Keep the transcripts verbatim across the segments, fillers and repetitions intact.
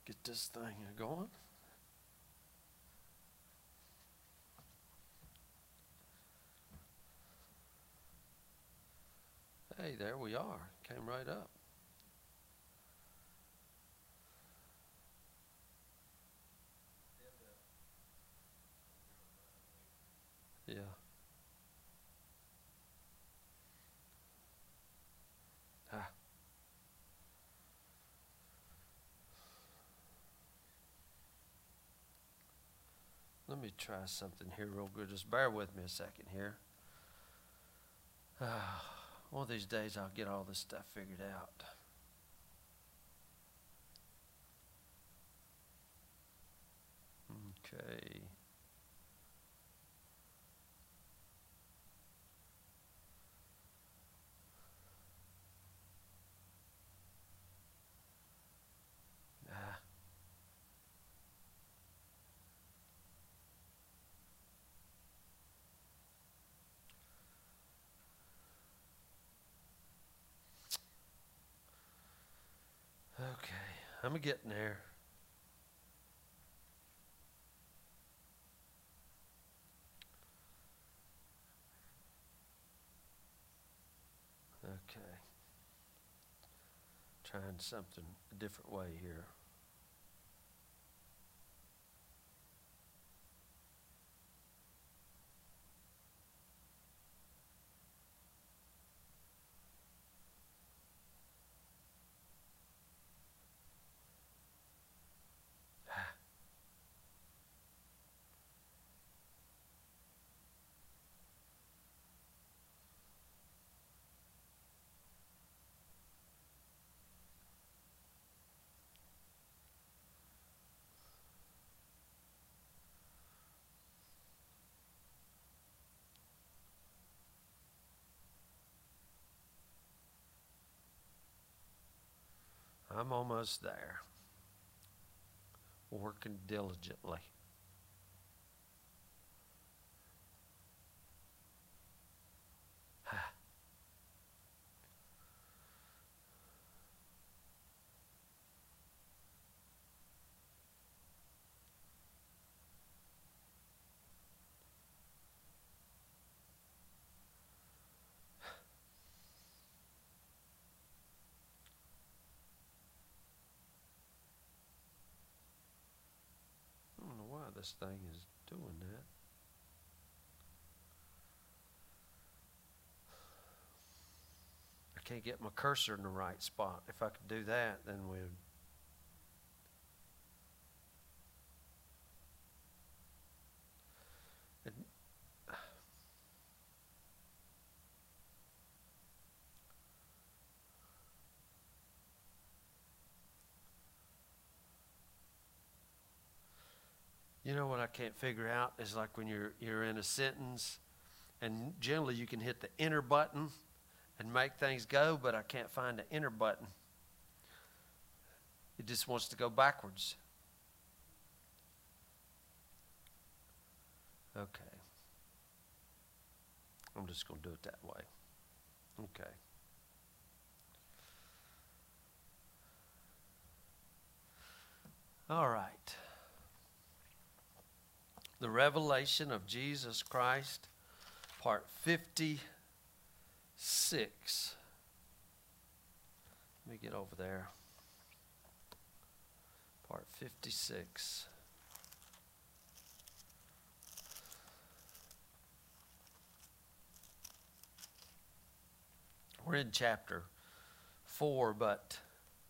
Get this thing going. Hey, there we are. Came right up. Yeah. Ah. Let me try something here real good. Just bear with me a second here. Ah, one of these days I'll get all this stuff figured out. Okay. Ah. Okay, I'm getting there. Okay. Trying something a different way here. I'm almost there. Working diligently. I don't know why this thing is doing that. I can't get my cursor in the right spot. If I could do that, then we'd. It, You know what I can't figure out is like when you're you're in a sentence, and generally you can hit the enter button and make things go, but I can't find the enter button. It just wants to go backwards. Okay. I'm just going to do it that way. Okay. All right. The Revelation of Jesus Christ, part fifty-six. Let me get over there. Part fifty-six. We're in chapter four, but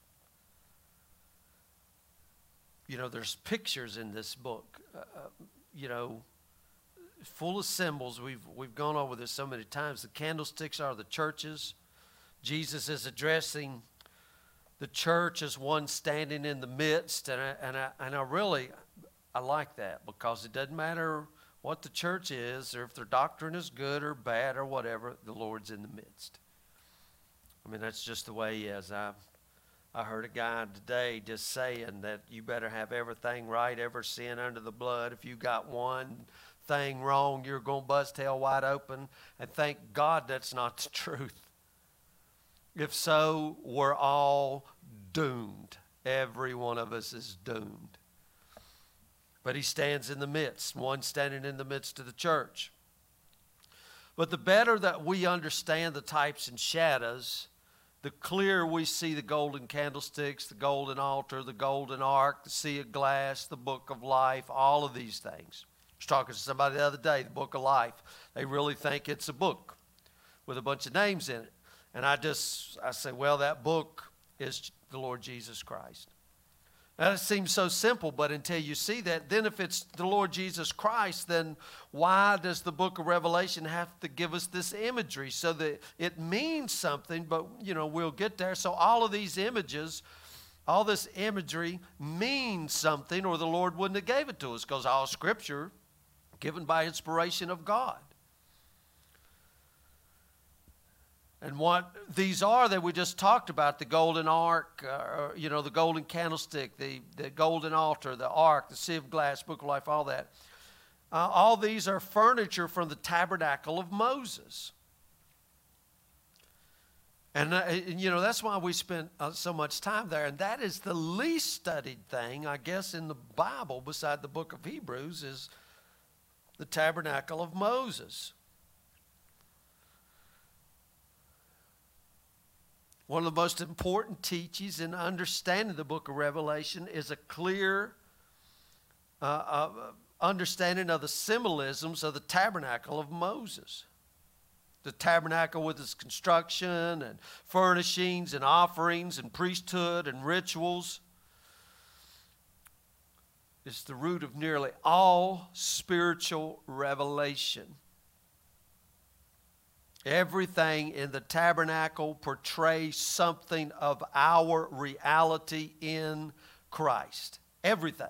you know, there's pictures in this book. Uh, you know, full of symbols. We've we've gone over this so many times. The candlesticks are the churches. Jesus is addressing the church as one standing in the midst, and I, and I, and I really I like that, because it doesn't matter what the church is or if their doctrine is good or bad or whatever. The Lord's in the midst. I mean, that's just the way He is. I I heard a guy today just saying that you better have everything right, every sin under the blood. If you got one thing wrong, you're going to bust hell wide open. And thank God that's not the truth. If so, we're all doomed. Every one of us is doomed. But he stands in the midst, one standing in the midst of the church. But the better that we understand the types and shadows, the clearer we see the golden candlesticks, the golden altar, the golden ark, the sea of glass, the book of life, all of these things. I was talking to somebody the other day, the book of life. They really think it's a book with a bunch of names in it. And I just, I say, well, that book is the Lord Jesus Christ. Now, it seems so simple, but until you see that, then if it's the Lord Jesus Christ, then why does the book of Revelation have to give us this imagery so that it means something, but, you know, we'll get there. So all of these images, all this imagery means something, or the Lord wouldn't have gave it to us, because all Scripture given by inspiration of God. And what these are that we just talked about, the golden ark, uh, you know, the golden candlestick, the, the golden altar, the ark, the sea of glass, book of life, all that. Uh, all these are furniture from the tabernacle of Moses. And, uh, and you know, that's why we spent uh, so much time there. And that is the least studied thing, I guess, in the Bible, beside the book of Hebrews, is the tabernacle of Moses. One of the most important teachings in understanding the book of Revelation is a clear uh, uh, understanding of the symbolisms of the tabernacle of Moses. The tabernacle with its construction and furnishings and offerings and priesthood and rituals. It's the root of nearly all spiritual revelation. Everything in the tabernacle portrays something of our reality in Christ. Everything.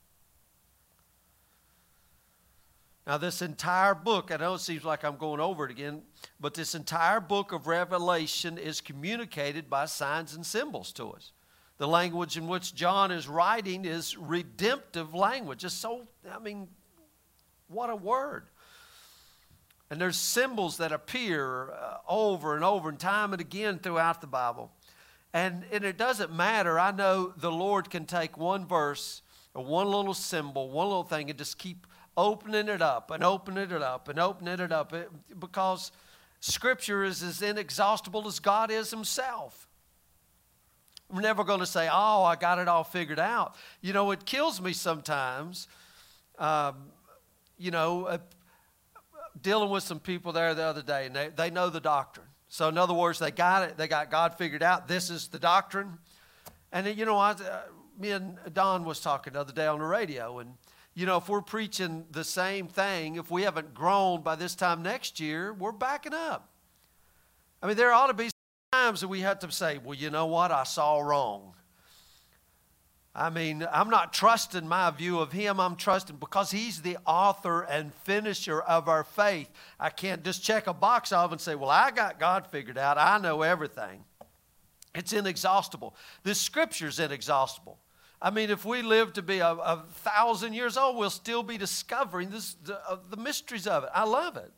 Now, this entire book, I know it seems like I'm going over it again, but this entire book of Revelation is communicated by signs and symbols to us. The language in which John is writing is redemptive language. It's so, I mean, what a word. And there's symbols that appear uh, over and over and time and again throughout the Bible. And, and it doesn't matter. I know the Lord can take one verse or one little symbol, one little thing, and just keep opening it up and opening it up and opening it up. It, because Scripture is as inexhaustible as God is Himself. We're never going to say, oh, I got it all figured out. You know, it kills me sometimes, um, you know, uh, dealing with some people there the other day, and they, they know the doctrine. So in other words, they got it. They got God figured out. This is the doctrine. And, you know, I, uh, me and Don was talking the other day on the radio, and, you know, if we're preaching the same thing, if we haven't grown by this time next year, we're backing up. I mean, there ought to be times that we have to say, well, you know what? I saw wrong. I mean, I'm not trusting my view of Him. I'm trusting because He's the author and finisher of our faith. I can't just check a box off and say, well, I got God figured out. I know everything. It's inexhaustible. This Scripture's inexhaustible. I mean, if we live to be a, a thousand years old, we'll still be discovering this, the, uh, the mysteries of it. I love it.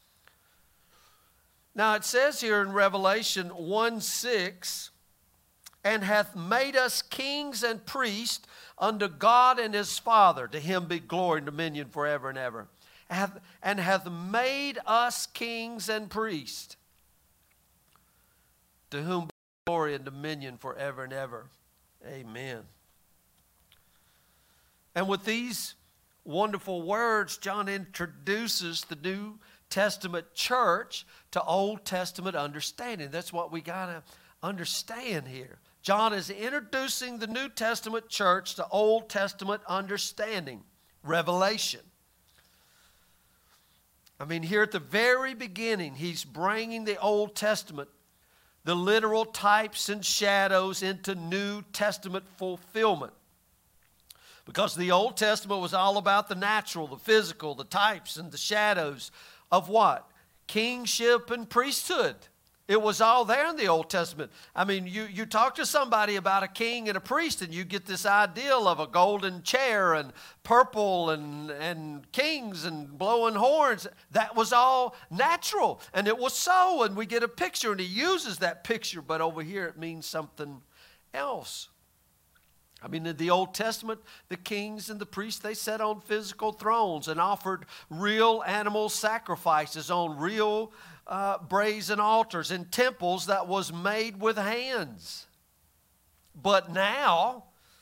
Now, it says here in Revelation one six, and hath made us kings and priests unto God and His Father. To Him be glory and dominion forever and ever. Hath, and hath made us kings and priests, to whom be glory and dominion forever and ever. Amen. And with these wonderful words, John introduces the New Testament church to Old Testament understanding. That's what we got to understand here. John is introducing the New Testament church to Old Testament understanding, revelation. I mean, here at the very beginning, he's bringing the Old Testament, the literal types and shadows, into New Testament fulfillment. Because the Old Testament was all about the natural, the physical, the types and the shadows of what? Kingship and priesthood. It was all there in the Old Testament. I mean, you, you talk to somebody about a king and a priest, and you get this ideal of a golden chair and purple and, and kings and blowing horns. That was all natural, and it was so, and we get a picture, and he uses that picture, but over here it means something else. I mean, in the Old Testament, the kings and the priests, they sat on physical thrones and offered real animal sacrifices on real uh, brazen altars in temples that was made with hands. But now,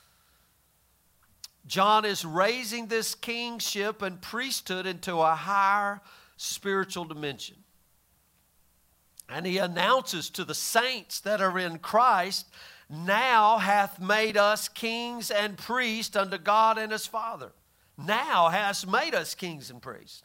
John is raising this kingship and priesthood into a higher spiritual dimension. And he announces to the saints that are in Christ, now hath made us kings and priests unto God and his Father. Now has made us kings and priests.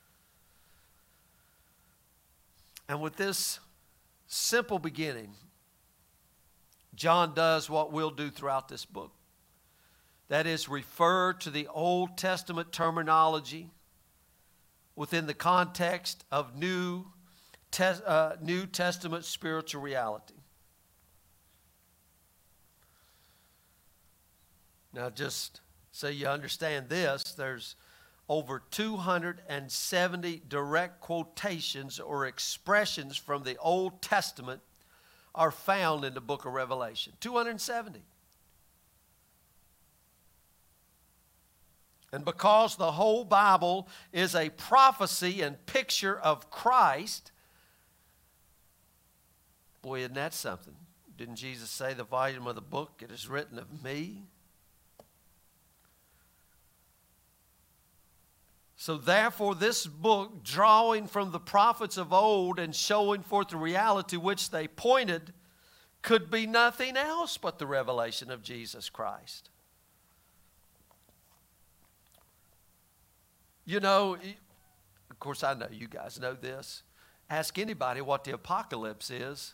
And with this simple beginning, John does what we'll do throughout this book. That is, refer to the Old Testament terminology within the context of New, te- uh, New Testament spiritual reality. Now, just so you understand this, there's over two hundred seventy direct quotations or expressions from the Old Testament are found in the book of Revelation. two hundred seventy. And because the whole Bible is a prophecy and picture of Christ, boy, isn't that something? Didn't Jesus say, the volume of the book, it is written of me? So therefore, this book, drawing from the prophets of old and showing forth the reality which they pointed, could be nothing else but the revelation of Jesus Christ. You know, of course I know you guys know this. Ask anybody what the apocalypse is.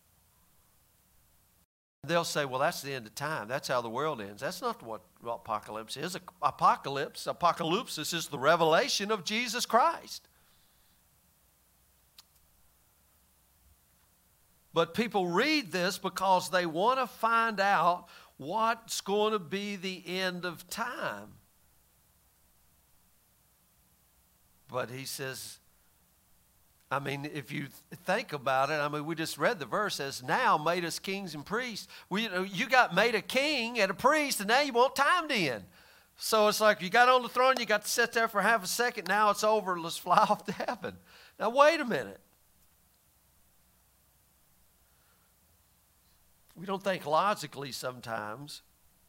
They'll say, well, that's the end of time. That's how the world ends. That's not what apocalypse is. Apocalypse, apocalypse is the revelation of Jesus Christ. But people read this because they want to find out what's going to be the end of time. But he says, I mean, if you think about it, I mean, we just read the verse, says, now made us kings and priests. We, you know, you got made a king and a priest, and now you want time to end. So it's like you got on the throne, you got to sit there for half a second, now it's over, let's fly off to heaven. Now, wait a minute. We don't think logically sometimes.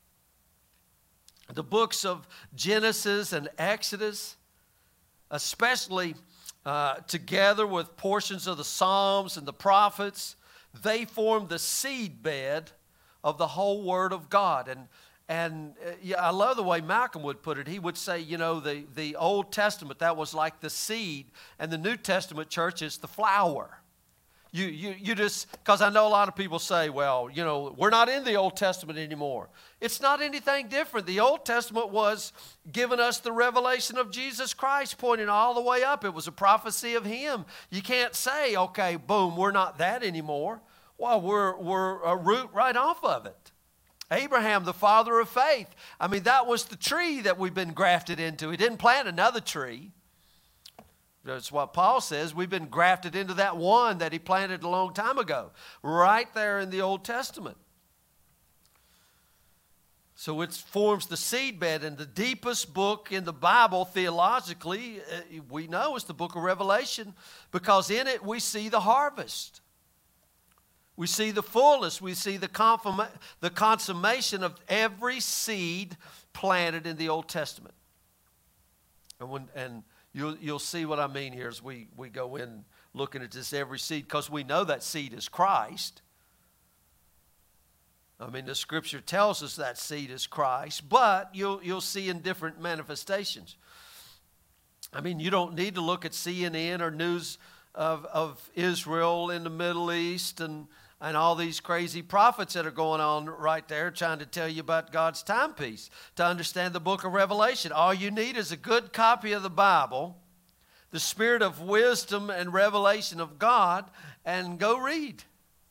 The books of Genesis and Exodus, especially uh, together with portions of the Psalms and the prophets, they form the seedbed of the whole Word of God. And and uh, yeah, I love the way Malcolm would put it. He would say, you know, the, the Old Testament, that was like the seed, and the New Testament church is the flower. You, you, you just, because I know a lot of people say, well, you know, we're not in the Old Testament anymore. It's not anything different. The Old Testament was giving us the revelation of Jesus Christ, pointing all the way up. It was a prophecy of Him. You can't say, okay, boom, we're not that anymore. Well, we're, we're a root right off of it. Abraham, the father of faith. I mean, that was the tree that we've been grafted into. He didn't plant another tree. That's what Paul says. We've been grafted into that one that he planted a long time ago, right there in the Old Testament. So it forms the seedbed, and the deepest book in the Bible theologically, we know, is the book of Revelation, because in it we see the harvest. We see the fullness. We see the, confirma- the consummation of every seed planted in the Old Testament. And when and You'll, you'll see what I mean here as we, we go in looking at this every seed, because we know that seed is Christ. I mean, the Scripture tells us that seed is Christ, but you'll, you'll see in different manifestations. I mean, you don't need to look at C N N or news of, of Israel in the Middle East and, and all these crazy prophets that are going on right there trying to tell you about God's timepiece to understand the book of Revelation. All you need is a good copy of the Bible, the spirit of wisdom and revelation of God, and go read.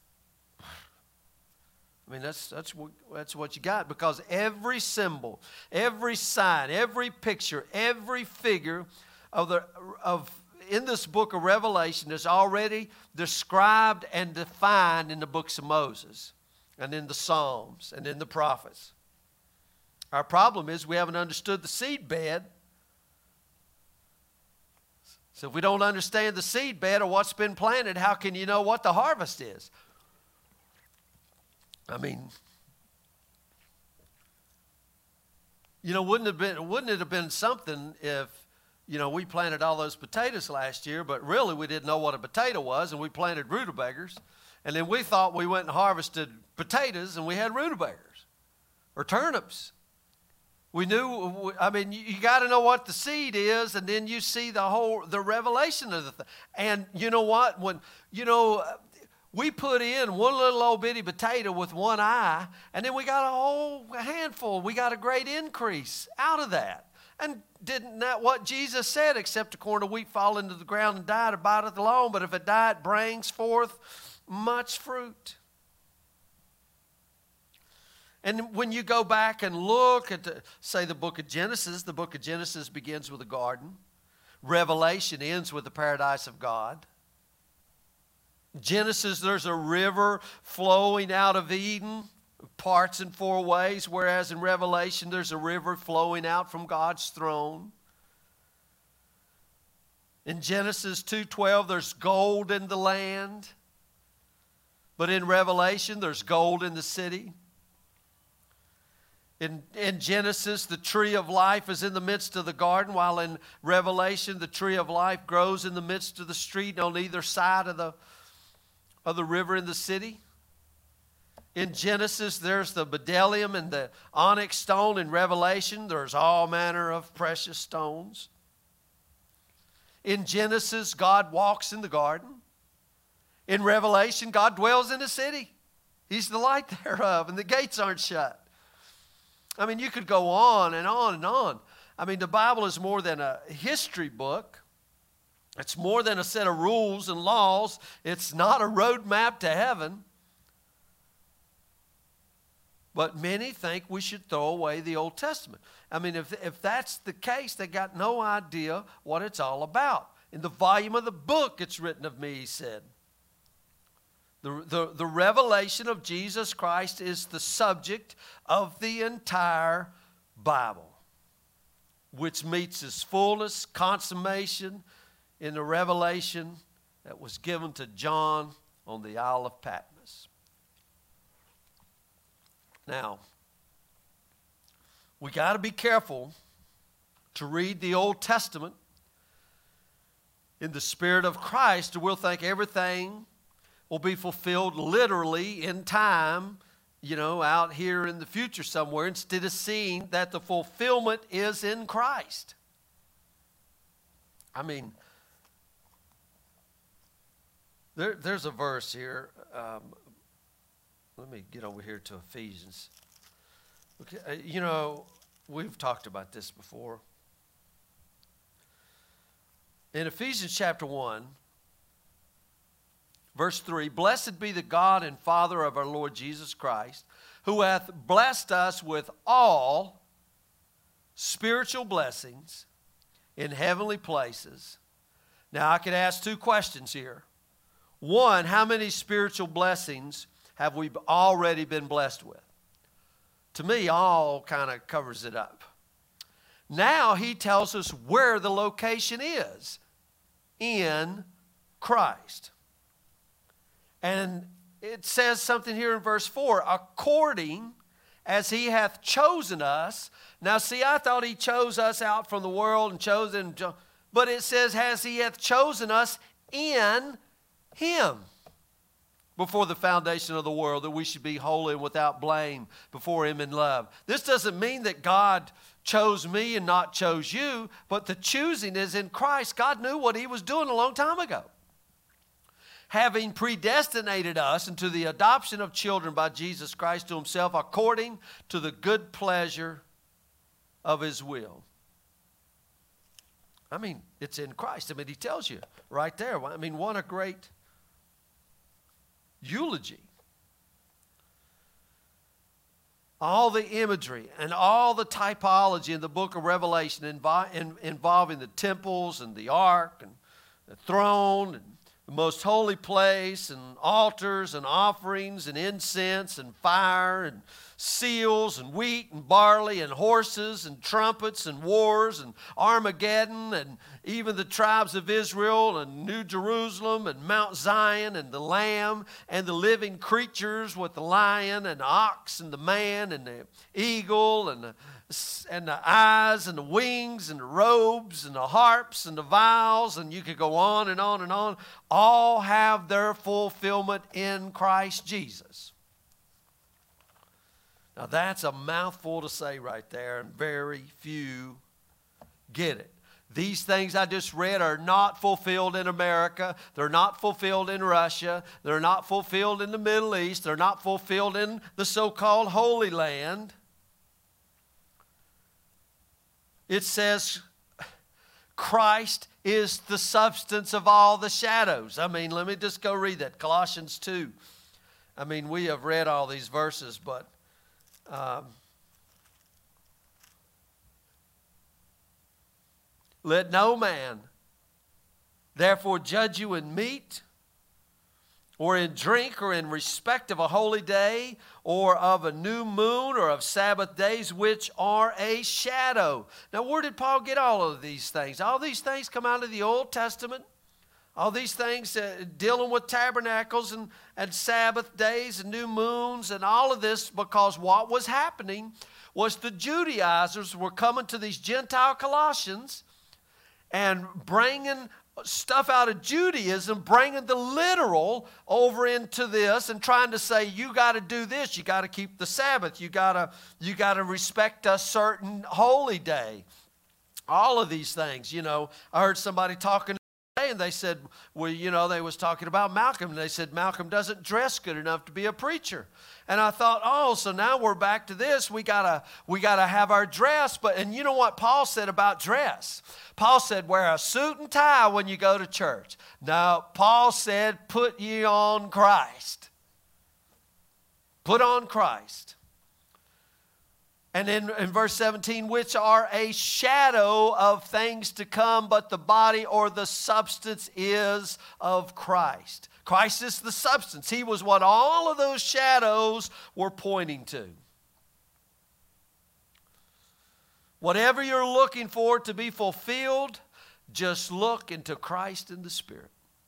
I mean, that's, that's, what, that's what you got, because every symbol, every sign, every picture, every figure of the of in this book of Revelation is already described and defined in the books of Moses and in the Psalms and in the prophets. Our problem is we haven't understood the seed bed. So if we don't understand the seed bed or what's been planted, how can you know what the harvest is? I mean, you know, wouldn't it have been, wouldn't it have been something if, you know, we planted all those potatoes last year, but really we didn't know what a potato was, and we planted rutabagas, and then we thought we went and harvested potatoes, and we had rutabagas or turnips. We knew, I mean, you, you got to know what the seed is, and then you see the whole, the revelation of the thing. And you know what? When, you know, we put in one little old bitty potato with one eye, and then we got a whole handful. We got a great increase out of that. And didn't that what Jesus said, except a corn of wheat fall into the ground and die, it abideth alone, but if it die, it brings forth much fruit. And when you go back and look at, the, say, the book of Genesis, the book of Genesis begins with a garden. Revelation ends with the paradise of God. Genesis, there's a river flowing out of Eden, parts in four ways, whereas in Revelation, there's a river flowing out from God's throne. In Genesis two twelve, there's gold in the land. But in Revelation, there's gold in the city. In, in Genesis, the tree of life is in the midst of the garden, while in Revelation, the tree of life grows in the midst of the street on either side of the, of the river in the city. In Genesis, there's the bdellium and the onyx stone. In Revelation, there's all manner of precious stones. In Genesis, God walks in the garden. In Revelation, God dwells in the city. He's the light thereof, and the gates aren't shut. I mean, you could go on and on and on. I mean, the Bible is more than a history book. It's more than a set of rules and laws. It's not a roadmap to heaven. But many think we should throw away the Old Testament. I mean, if, if that's the case, they got no idea what it's all about. In the volume of the book, it's written of me, he said. The, the, the revelation of Jesus Christ is the subject of the entire Bible, which meets its fullness, consummation in the revelation that was given to John on the Isle of Patmos. Now, we got to be careful to read the Old Testament in the spirit of Christ, or we'll think everything will be fulfilled literally in time, you know, out here in the future somewhere, instead of seeing that the fulfillment is in Christ. I mean, there, there's a verse here. Um, let me get over here to Ephesians. Okay, uh, you know, we've talked about this before. In Ephesians chapter one, verse three, blessed be the God and Father of our Lord Jesus Christ, who hath blessed us with all spiritual blessings in heavenly places. Now, I could ask two questions here. One, how many spiritual blessings have we already been blessed with? To me, all kind of covers it up. Now, he tells us where the location is, in Christ. And it says something here in verse four, according as he hath chosen us. Now see, I thought he chose us out from the world and chosen, but it says, as he hath chosen us in him before the foundation of the world, that we should be holy and without blame before him in love. This doesn't mean that God chose me and not chose you, but the choosing is in Christ. God knew what he was doing a long time ago. Having predestinated us into the adoption of children by Jesus Christ to himself, according to the good pleasure of his will. I mean, it's in Christ. I mean, he tells you right there. I mean, what a great eulogy. All the imagery and all the typology in the book of Revelation invo- in, involving the temples and the ark and the throne and the most holy place, and altars and offerings and incense and fire and seals and wheat and barley and horses and trumpets and wars and Armageddon and even the tribes of Israel and New Jerusalem and Mount Zion and the Lamb and the living creatures with the lion and the ox and the man and the eagle and the, and the eyes and the wings and the robes and the harps and the vials, and you could go on and on and on, all have their fulfillment in Christ Jesus. Now that's a mouthful to say right there, and very few get it. These things I just read are not fulfilled in America. They're not fulfilled in Russia. They're not fulfilled in the Middle East. They're not fulfilled in the so-called Holy Land. It says Christ is the substance of all the shadows. I mean, let me just go read that. Colossians two. I mean, we have read all these verses, but um, let no man therefore judge you in meat or in drink or in respect of a holy day or of a new moon or of Sabbath days, which are a shadow. Now, where did Paul get all of these things? All these things come out of the Old Testament. All these things uh, dealing with tabernacles and, and Sabbath days and new moons and all of this, because what was happening was the Judaizers were coming to these Gentile Colossians and bringing stuff out of Judaism, bringing the literal over into this and trying to say, you got to do this, you got to keep the Sabbath, you got to you got to respect a certain holy day. All of these things, you know. I heard somebody talking and they said, well, you know, they was talking about Malcolm, and they said Malcolm doesn't dress good enough to be a preacher. And I thought, oh, so now we're back to this. We gotta we gotta have our dress. But and you know what Paul said about dress? Paul said, wear a suit and tie when you go to church. Now, Paul said, put ye on Christ. Put on Christ. And in, in verse seventeen, which are a shadow of things to come, but the body or the substance is of Christ. Christ is the substance. He was what all of those shadows were pointing to. Whatever you're looking for to be fulfilled, just look into Christ in the Spirit.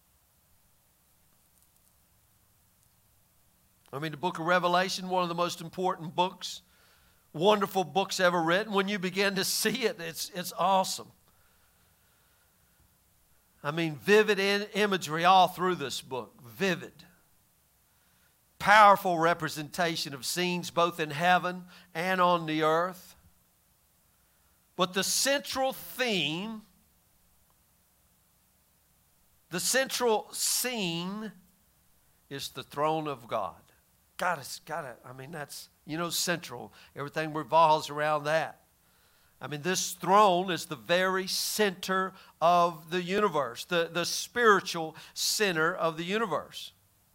I mean, the book of Revelation, one of the most important books, wonderful books ever written. When you begin to see it, it's, it's awesome. I mean, vivid in, imagery all through this book. Vivid. Powerful representation of scenes both in heaven and on the earth. But the central theme, the central scene is the throne of God. God has got it. I mean, that's, you know, central. Everything revolves around that. I mean, this throne is the very center of the universe, the, the spiritual center of the universe.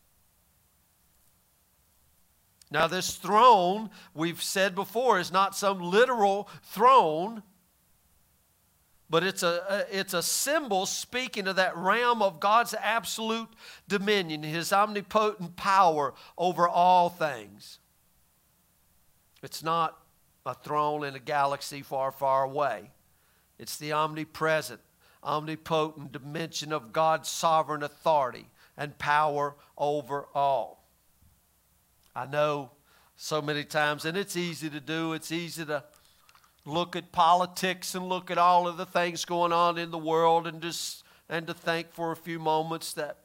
Now, this throne, we've said before, is not some literal throne, but it's a, it's a symbol speaking of that realm of God's absolute dominion, His omnipotent power over all things. It's not a throne in a galaxy far, far away. It's the omnipresent, omnipotent dimension of God's sovereign authority and power over all. I know so many times, and it's easy to do, it's easy to look at politics and look at all of the things going on in the world and just and to think for a few moments that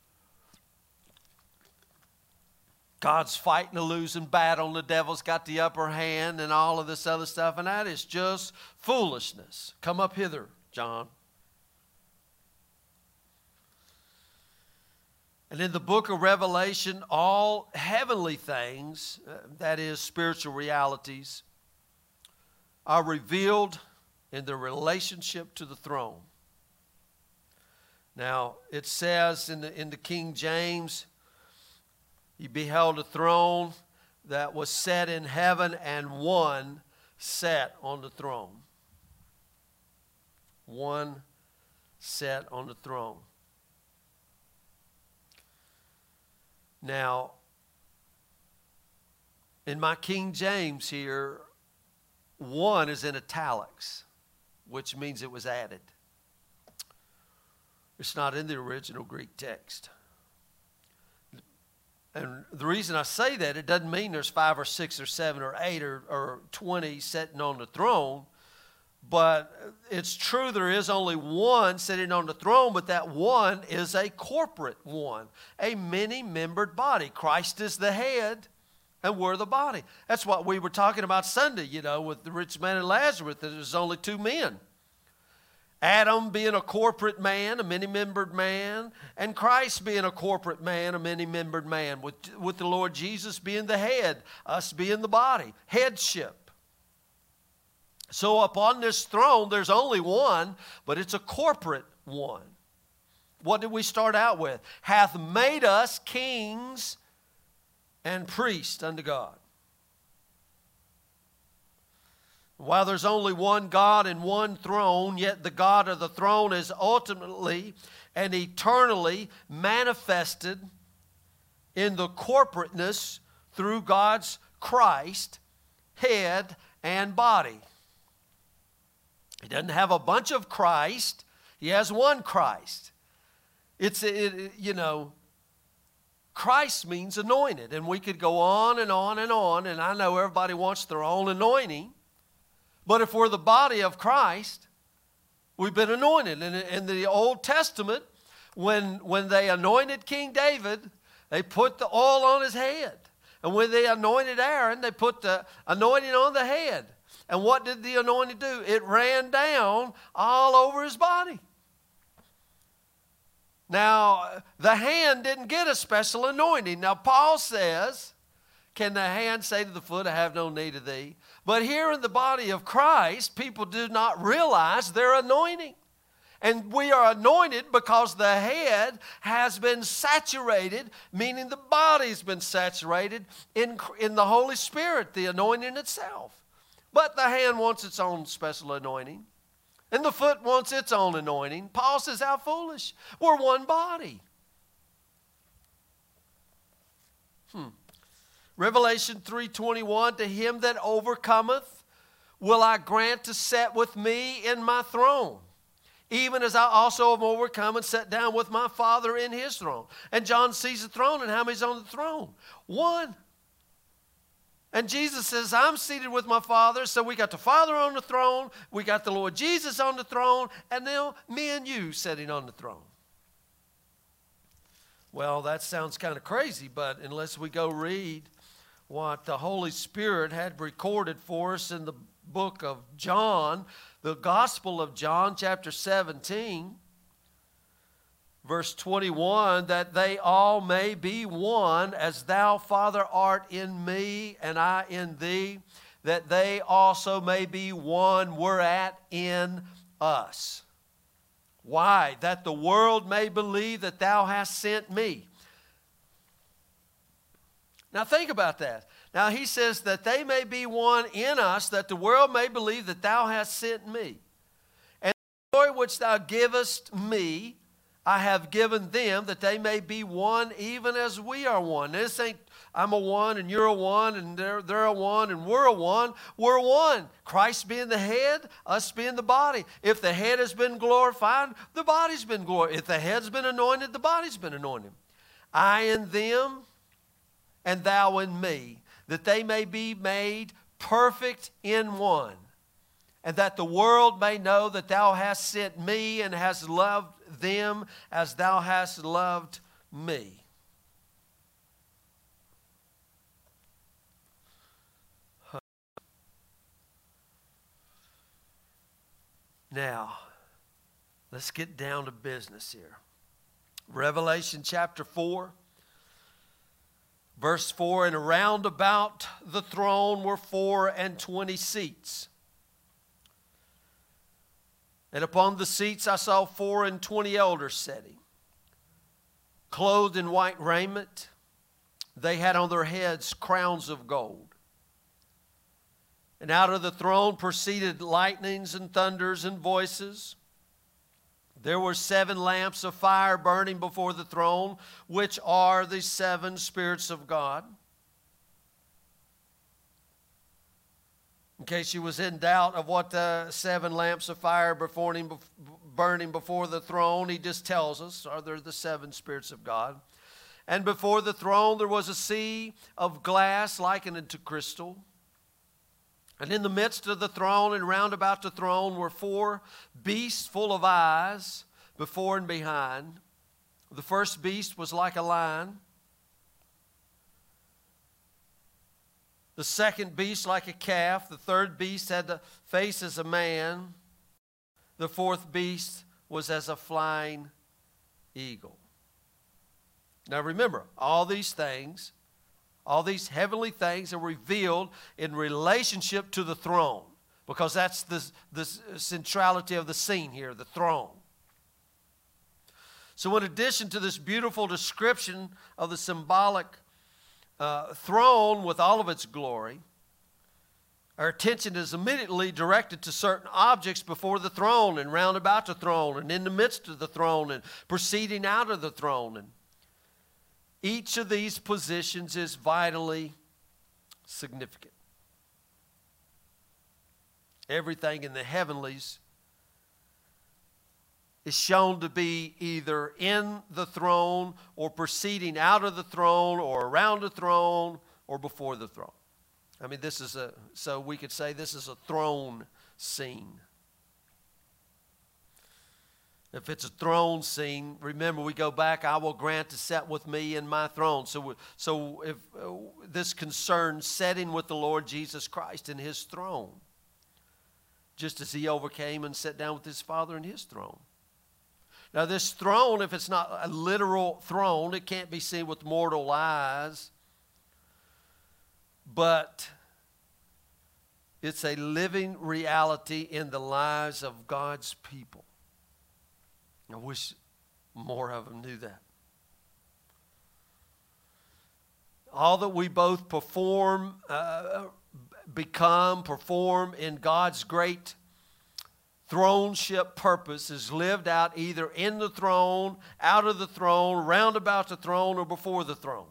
God's fighting a losing battle and the devil's got the upper hand and all of this other stuff, and that is just foolishness. Come up hither, John. And in the book of Revelation, all heavenly things, uh, that is spiritual realities, are revealed in their relationship to the throne. Now, it says in the, in the King James, he beheld a throne that was set in heaven, and one sat on the throne. One sat on the throne. Now, in my King James here, one is in italics, which means it was added. It's not in the original Greek text. And the reason I say that, it doesn't mean there's five or six or seven or eight or, or twenty sitting on the throne. But it's true there is only one sitting on the throne, but that one is a corporate one, a many-membered body. Christ is the head, and we're the body. That's what we were talking about Sunday, you know, with the rich man and Lazarus, that there's only two men. Adam being a corporate man, a many-membered man, and Christ being a corporate man, a many-membered man, with, with the Lord Jesus being the head, us being the body, headship. So upon this throne, there's only one, but it's a corporate one. What did we start out with? Hath made us kings and priests unto God. While there's only one God and one throne, yet the God of the throne is ultimately and eternally manifested in the corporateness through God's Christ, head and body. He doesn't have a bunch of Christ. He has one Christ. It's, it, you know, Christ means anointed. And we could go on and on and on. And I know everybody wants their own anointing. But if we're the body of Christ, we've been anointed. And in the Old Testament, when, when they anointed King David, they put the oil on his head. And when they anointed Aaron, they put the anointing on the head. And what did the anointing do? It ran down all over his body. Now, the hand didn't get a special anointing. Now, Paul says, can the hand say to the foot, I have no need of thee? But here in the body of Christ, people do not realize their anointing. And we are anointed because the head has been saturated, meaning the body's been saturated in, in the Holy Spirit, the anointing itself. But the hand wants its own special anointing. And the foot wants its own anointing. Paul says, how foolish. We're one body. Hmm. Revelation three twenty-one, to him that overcometh will I grant to sit with me in my throne, even as I also have overcome and sat down with my Father in his throne. And John sees the throne, and how many's on the throne? One. And Jesus says, I'm seated with my Father. So we got the Father on the throne, we got the Lord Jesus on the throne, and now me and you sitting on the throne. Well, that sounds kind of crazy, but unless we go read what the Holy Spirit had recorded for us in the book of John, the Gospel of John, chapter seventeen, verse twenty-one, that they all may be one, as thou, Father, art in me, and I in thee, that they also may be one, whereat in us. Why? That the world may believe that thou hast sent me. Now think about that. Now he says that they may be one in us, that the world may believe that thou hast sent me. And the glory which thou givest me, I have given them, that they may be one even as we are one. This ain't I'm a one and you're a one and they're, they're a one and we're a one. We're one. Christ being the head, us being the body. If the head has been glorified, the body's been glorified. If the head's been anointed, the body's been anointed. I in them and thou in me, that they may be made perfect in one, and that the world may know that thou hast sent me and hast loved them as thou hast loved me. Now, let's get down to business here. Revelation chapter four, verse four, and around about the throne were four and twenty seats. And upon the seats I saw four and twenty elders sitting, clothed in white raiment. They had on their heads crowns of gold. And out of the throne proceeded lightnings and thunders and voices. There were seven lamps of fire burning before the throne, which are the seven spirits of God. In case you was in doubt of what the seven lamps of fire before him, burning before the throne, he just tells us, are there the seven spirits of God? And before the throne there was a sea of glass likened unto crystal. And in the midst of the throne and round about the throne were four beasts full of eyes before and behind. The first beast was like a lion. The second beast like a calf. The third beast had the face as a man. The fourth beast was as a flying eagle. Now remember, all these things, all these heavenly things are revealed in relationship to the throne, because that's the, the centrality of the scene here, the throne. So in addition to this beautiful description of the symbolic uh, throne with all of its glory, our attention is immediately directed to certain objects before the throne and round about the throne and in the midst of the throne and proceeding out of the throne. And each of these positions is vitally significant. Everything in the heavenlies is shown to be either in the throne or proceeding out of the throne or around the throne or before the throne. I mean, this is a, so we could say this is a throne scene. If it's a throne scene, remember we go back, I will grant to set with me in my throne. So, so if uh, this concerns setting with the Lord Jesus Christ in his throne, just as he overcame and sat down with his Father in his throne. Now this throne, if it's not a literal throne, it can't be seen with mortal eyes, but it's a living reality in the lives of God's people. I wish more of them knew that. All that we both perform, uh, become, perform in God's great throneship purpose is lived out either in the throne, out of the throne, round about the throne, or before the throne.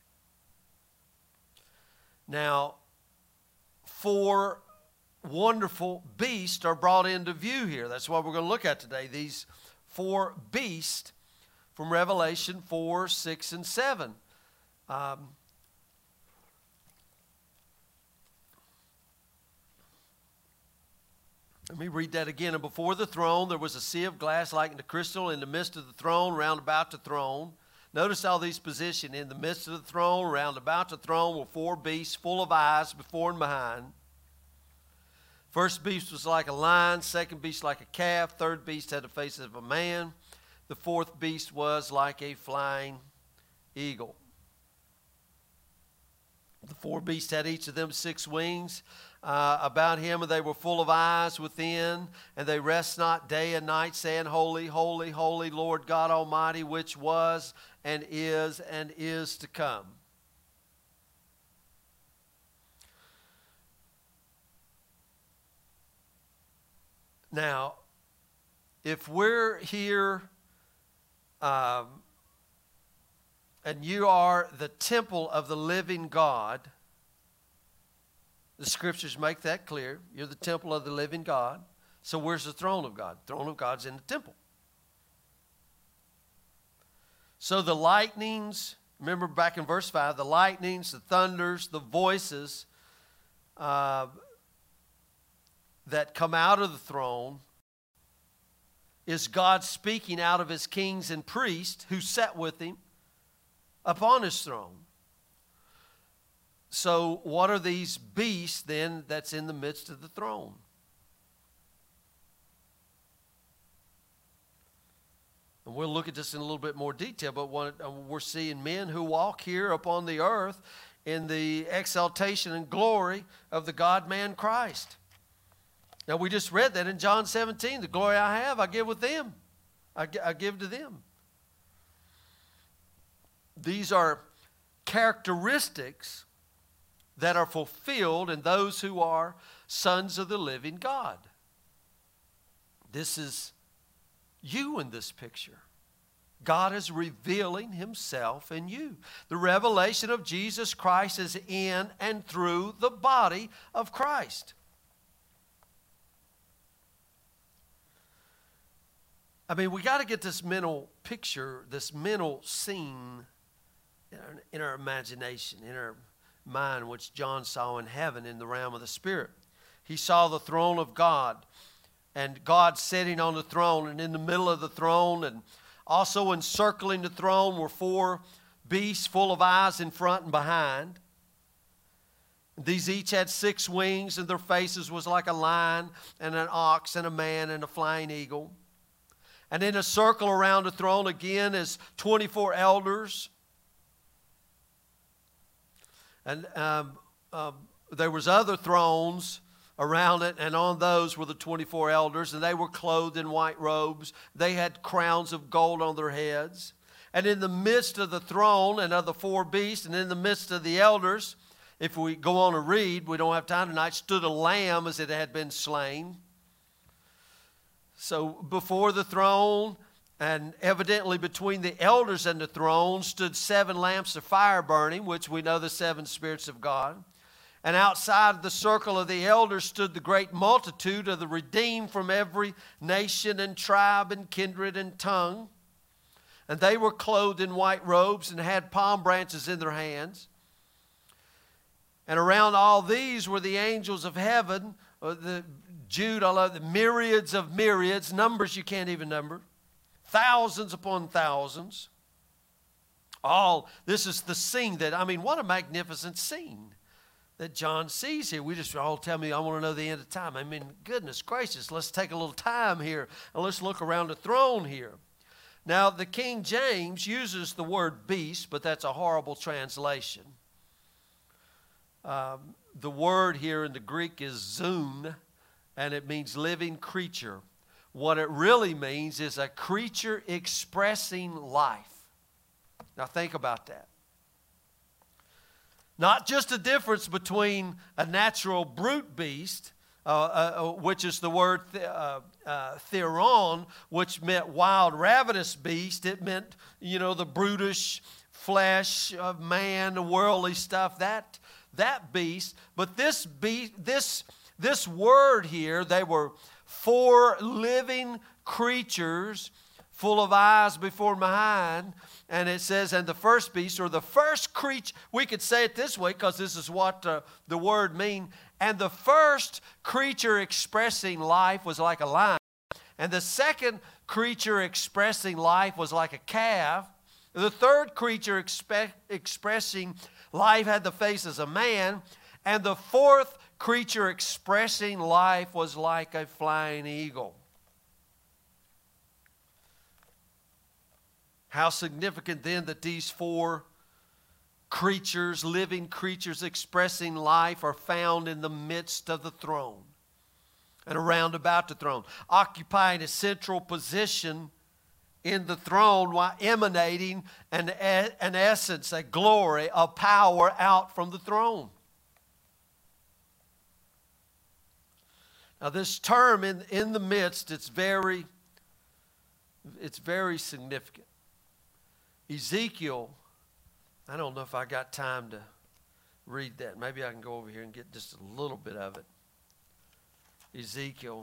Now, four wonderful beasts are brought into view here. That's what we're going to look at today. These four beasts from Revelation four, six, and seven. Um, let me read that again. And before the throne there was a sea of glass like unto crystal in the midst of the throne, round about the throne. Notice all these positions. In the midst of the throne, round about the throne, were four beasts full of eyes before and behind. First beast was like a lion, second beast like a calf, third beast had the face of a man, the fourth beast was like a flying eagle. The four beasts had each of them six wings uh, about him, and they were full of eyes within, and they rest not day and night, saying, Holy, holy, holy, Lord God Almighty, which was and is and is to come. Now, if we're here um, and you are the temple of the living God, the scriptures make that clear. You're the temple of the living God. So where's the throne of God? The throne of God's in the temple. So the lightnings, remember back in verse five, the lightnings, the thunders, the voices, uh, that come out of the throne is God speaking out of his kings and priests who sat with him upon his throne. So what are these beasts then that's in the midst of the throne? And we'll look at this in a little bit more detail, but what, we're seeing men who walk here upon the earth in the exaltation and glory of the God-man Christ. Now, we just read that in John seventeen. The glory I have, I give with them. I, I give to them. These are characteristics that are fulfilled in those who are sons of the living God. This is you in this picture. God is revealing himself in you. The revelation of Jesus Christ is in and through the body of Christ. I mean, we got to get this mental picture, this mental scene in our, in our imagination, in our mind, which John saw in heaven in the realm of the Spirit. He saw the throne of God, and God sitting on the throne, and in the middle of the throne, and also encircling the throne were four beasts full of eyes in front and behind. These each had six wings, and their faces was like a lion and an ox and a man and a flying eagle. And in a circle around the throne again is twenty-four elders. And um, um, there was other thrones around it, and on those were the twenty-four elders, and they were clothed in white robes. They had crowns of gold on their heads. And in the midst of the throne and of the four beasts, and in the midst of the elders, if we go on and read, we don't have time tonight, stood a lamb as it had been slain. So before the throne, and evidently between the elders and the throne, stood seven lamps of fire burning, which we know the seven spirits of God. And outside the circle of the elders stood the great multitude of the redeemed from every nation and tribe and kindred and tongue. And they were clothed in white robes and had palm branches in their hands. And around all these were the angels of heaven, uh, the Jude, I love the myriads of myriads, numbers you can't even number, thousands upon thousands. All, this is the scene that, I mean, what a magnificent scene that John sees here. We just all tell me, I want to know the end of time. I mean, goodness gracious, let's take a little time here and let's look around the throne here. Now, the King James uses the word beast, but that's a horrible translation. Um, the word here in the Greek is zoon, and it means living creature. What it really means is a creature expressing life. Now think about that. Not just a difference between a natural brute beast, uh, uh, which is the word th- uh, uh, theron, which meant wild, ravenous beast. It meant, you know, the brutish flesh of man, the worldly stuff, that, that beast. But this beast, this This word here, they were four living creatures full of eyes before and behind. And it says, and the first beast, or the first creature, we could say it this way because this is what uh, the word means. And the first creature expressing life was like a lion. And the second creature expressing life was like a calf. The third creature expe- expressing life had the face as a man. And the fourth creature expressing life was like a flying eagle. How significant then that these four creatures, living creatures expressing life, are found in the midst of the throne and around about the throne, occupying a central position in the throne while emanating an, an essence, a glory, a power out from the throne. Now this term in, in the midst, it's very, it's very significant. Ezekiel, I don't know if I got time to read that. Maybe I can go over here and get just a little bit of it. Ezekiel.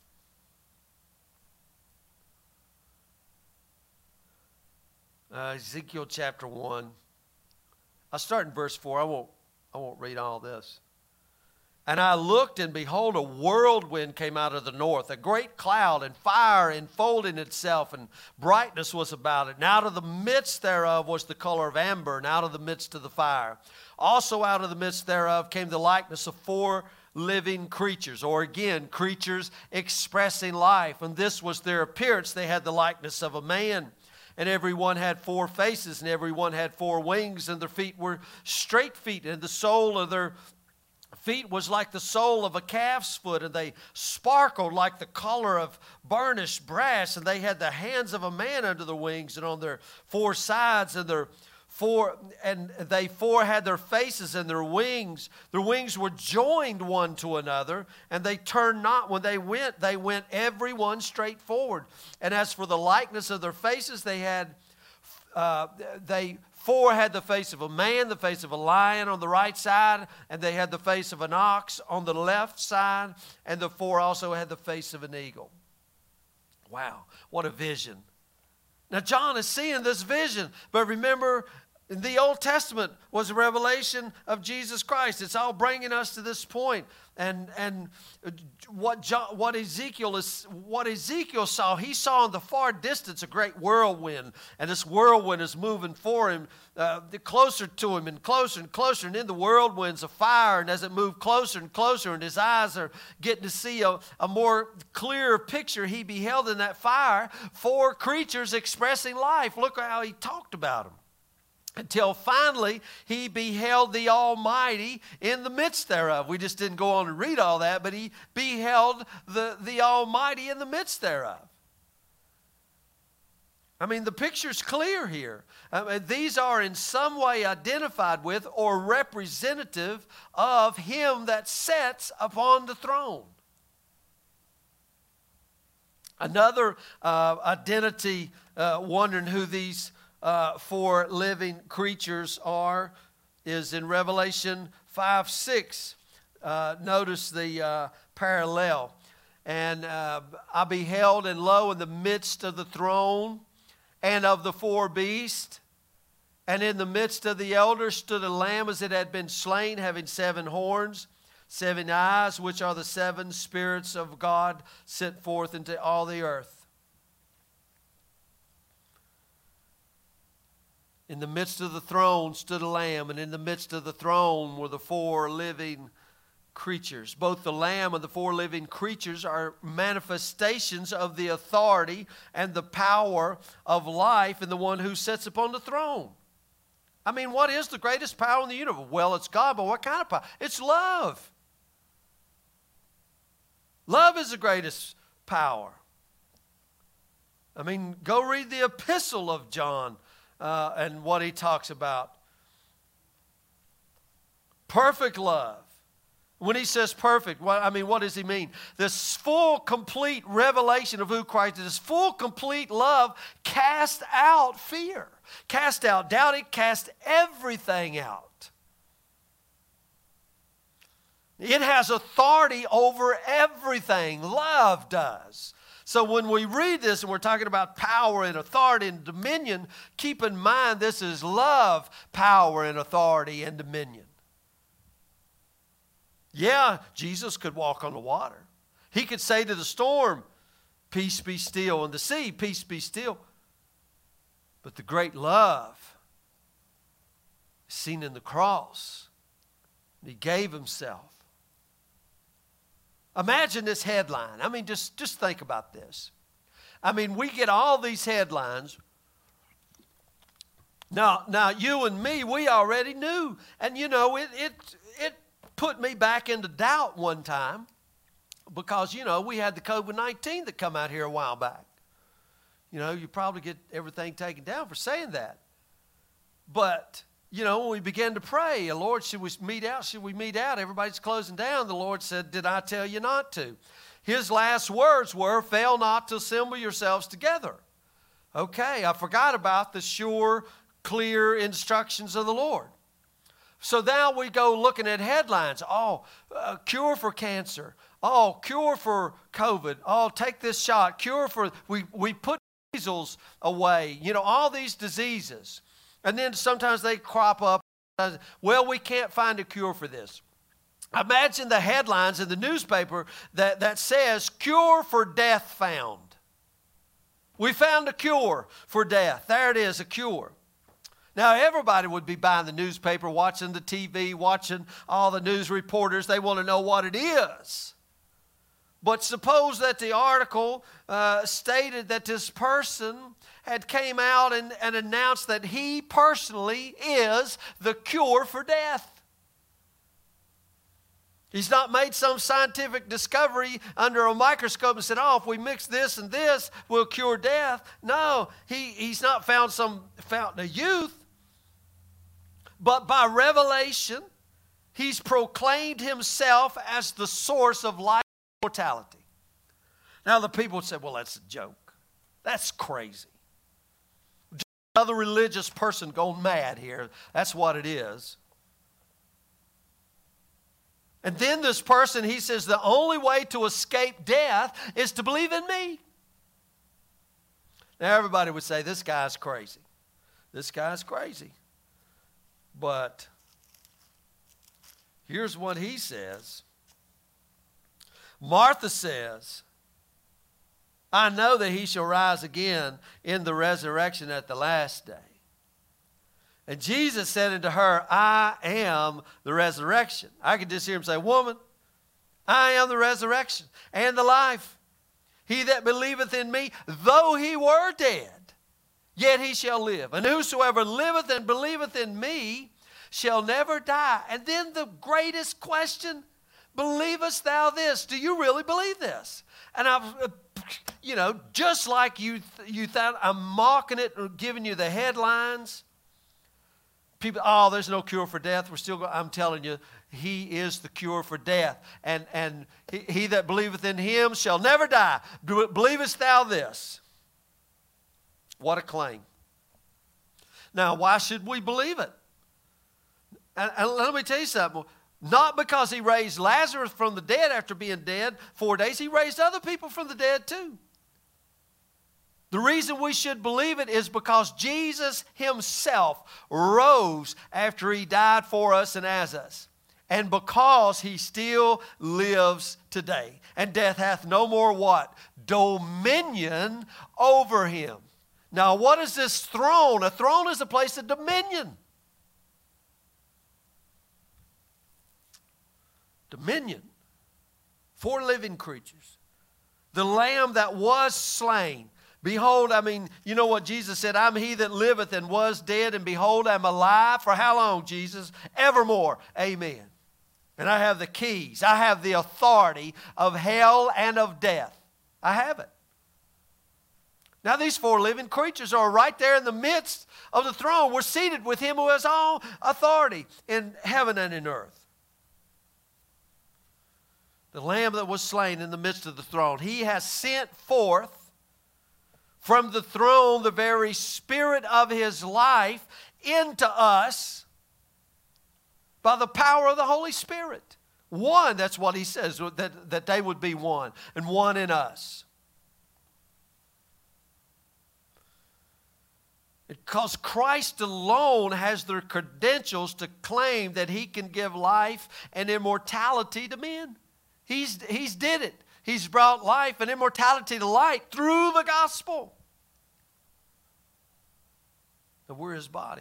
Uh, Ezekiel chapter one. I'll start in verse four. I won't, I won't read all this. And I looked, and behold, a whirlwind came out of the north, a great cloud, and fire enfolding itself, and brightness was about it. And out of the midst thereof was the color of amber, and out of the midst of the fire. Also out of the midst thereof came the likeness of four living creatures, or again, creatures expressing life. And this was their appearance. They had the likeness of a man. And every one had four faces, and every one had four wings, and their feet were straight feet, and the sole of their feet was like the sole of a calf's foot, and they sparkled like the color of burnished brass, and they had the hands of a man under their wings, and on their four sides and their four, and they four had their faces and their wings. Their wings were joined one to another, and they turned not. When they went, they went every one straight forward. And as for the likeness of their faces, they had, uh, they four had the face of a man, the face of a lion on the right side, and they had the face of an ox on the left side, and the four also had the face of an eagle. Wow, what a vision. Now, John is seeing this vision, but remember, the Old Testament was a revelation of Jesus Christ. It's all bringing us to this point. And and what John, what Ezekiel is what Ezekiel saw, he saw in the far distance a great whirlwind, and this whirlwind is moving for him, uh, closer to him, and closer and closer. And in the whirlwind's a fire, and as it moved closer and closer, and his eyes are getting to see a, a more clear picture, he beheld in that fire four creatures expressing life. Look how he talked about them. Until finally he beheld the Almighty in the midst thereof. We just didn't go on and read all that, but he beheld the, the Almighty in the midst thereof. I mean, the picture's clear here. I mean, these are in some way identified with or representative of him that sits upon the throne. Another uh, identity, uh, wondering who these Uh, four living creatures are, is in Revelation five six. Uh, notice the uh, parallel. And uh, I beheld, and lo, in the midst of the throne and of the four beasts, and in the midst of the elders stood a lamb as it had been slain, having seven horns, seven eyes, which are the seven spirits of God sent forth into all the earth. In the midst of the throne stood a lamb, and in the midst of the throne were the four living creatures. Both the lamb and the four living creatures are manifestations of the authority and the power of life in the one who sits upon the throne. I mean, what is the greatest power in the universe? Well, it's God, but what kind of power? It's love. Love is the greatest power. I mean, go read the epistle of John. Uh, and what he talks about. Perfect love. When he says perfect, what, I mean, what does he mean? This full, complete revelation of who Christ is. This full, complete love cast out fear. Cast out doubt. It cast everything out. It has authority over everything. Love does. So when we read this and we're talking about power and authority and dominion, keep in mind this is love, power, and authority and dominion. Yeah, Jesus could walk on the water. He could say to the storm, peace be still, and the sea, peace be still. But the great love is seen in the cross. He gave himself. Imagine this headline. I mean, just, just think about this. I mean, we get all these headlines. Now, now you and me, we already knew. And, you know, it, it, it put me back into doubt one time because, you know, we had the COVID nineteen that come out here a while back. You know, you probably get everything taken down for saying that. But, you know, when we began to pray, Lord, should we meet out? Should we meet out? Everybody's closing down. The Lord said, did I tell you not to? His last words were, fail not to assemble yourselves together. Okay, I forgot about the sure, clear instructions of the Lord. So now we go looking at headlines. Oh, uh, cure for cancer. Oh, cure for COVID. Oh, take this shot. Cure for, we, we put measles away. You know, all these diseases. And then sometimes they crop up. Well, we can't find a cure for this. Imagine the headlines in the newspaper that, that says, cure for death found. We found a cure for death. There it is, a cure. Now, everybody would be buying the newspaper, watching the T V, watching all the news reporters. They want to know what it is. But suppose that the article uh, stated that this person had came out and, and announced that he personally is the cure for death. He's not made some scientific discovery under a microscope and said, oh, if we mix this and this, we'll cure death. No, he, he's not found some fountain of youth. but by revelation, he's proclaimed himself as the source of life and mortality. Now the people would say, well, that's a joke. That's crazy. Just another religious person gone mad here. That's what it is. And then this person, he says, the only way to escape death is to believe in me. Now everybody would say, this guy's crazy. This guy's crazy. But here's what he says. Martha says, I know that he shall rise again in the resurrection at the last day. And Jesus said unto her, I am the resurrection. I could just hear him say, woman, I am the resurrection and the life. He that believeth in me, though he were dead, yet he shall live. And whosoever liveth and believeth in me shall never die. And then the greatest question, believest thou this? Do you really believe this? And I've, you know, just like you, you thought I'm mocking it or giving you the headlines. People, oh, there's no cure for death. We're still, I'm telling you, he is the cure for death. And, and he, he that believeth in him shall never die. Do, believest thou this? What a claim. Now, why should we believe it? And, and let me tell you something. Not because he raised Lazarus from the dead after being dead four days. He raised other people from the dead too. The reason we should believe it is because Jesus himself rose after he died for us and as us. And because he still lives today. And death hath no more what? Dominion over him. Now what is this throne? A throne is a place of dominion. Dominion. Four living creatures. The Lamb that was slain. Behold, I mean, you know what Jesus said? I'm he that liveth and was dead, and behold, I'm alive. For how long, Jesus? Evermore. Amen. And I have the keys. I have the authority of hell and of death. I have it. Now these four living creatures are right there in the midst of the throne. We're seated with him who has all authority in heaven and in earth. The Lamb that was slain in the midst of the throne. He has sent forth from the throne the very Spirit of his life into us by the power of the Holy Spirit. One, that's what he says, that, that they would be one, and one in us. Because Christ alone has the credentials to claim that he can give life and immortality to men. He's, he's did it. He's brought life and immortality to light through the gospel. And we're his body.